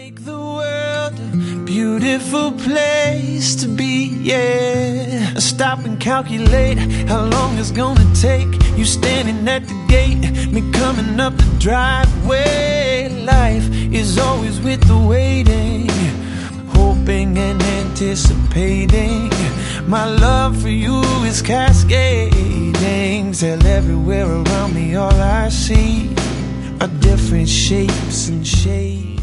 Make the world a beautiful place to be, yeah. Stop and calculate how long it's gonna take. You standing at the gate, me coming up the driveway. Life is always with the waiting, hoping and anticipating. My love for you is cascading till everywhere around me all I see are different shapes and shades.